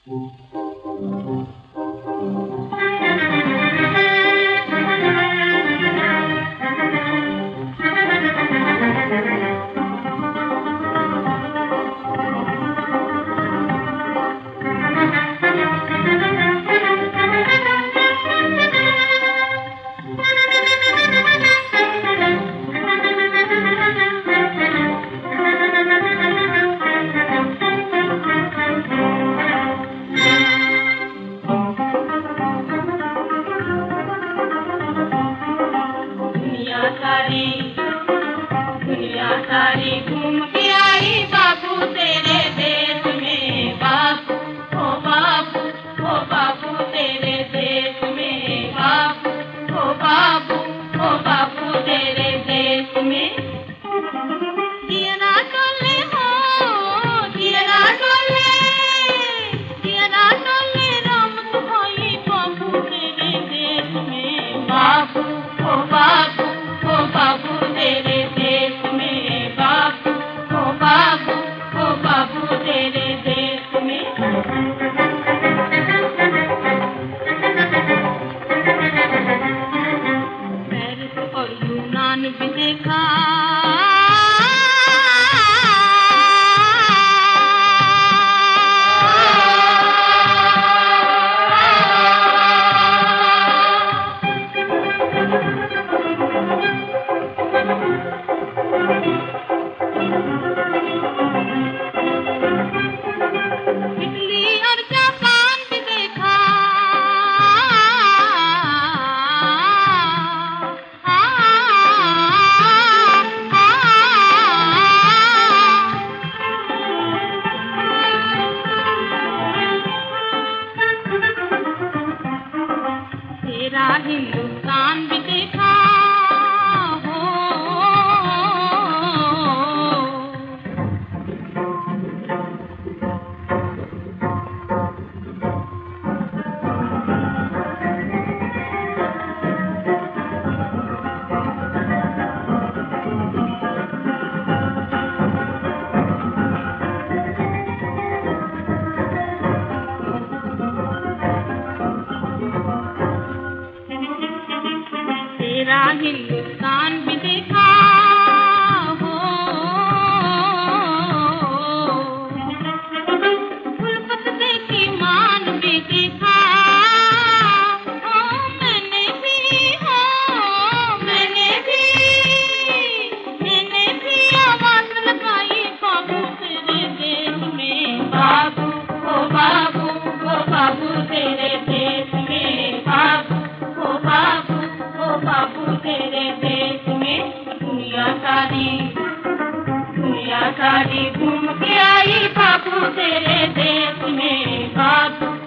दुनिया सारी घूम के आई बाबू तेरे देश में। बाबू ओ बाबू, ओ बाबू तेरे देश में। बाबू ओ बाबू, ओ बाबू तेरे देश में। जियरा डोले हो, जियरा डोले, जियरा डोले राम तुम्हारी बाबू तेरे देश में। बाबू ओ बाबू, ओ बाबू तेरे देश में। बाबू ओ बाबू, ओ बाबू तेरे देश में। पेरिस और यूनान भी देखा, इटली और जापान भी देखा। तेरा हिंदुस्तान भी देखा हो। तेरा हिंदुस्तान भी देखा हो। उल्फत देखी मान भी देखा हो। मैंने भी हो, मैंने भी आवाज लगाई बाबू तेरे देश में। बाबू ओ बाबू, ओ बाबू तेरे देश में। बाबू ओ बाबू, ओ बाबू तेरे देश में। दुनिया सारी घूम के आई बाबू तेरे देश में। बाबू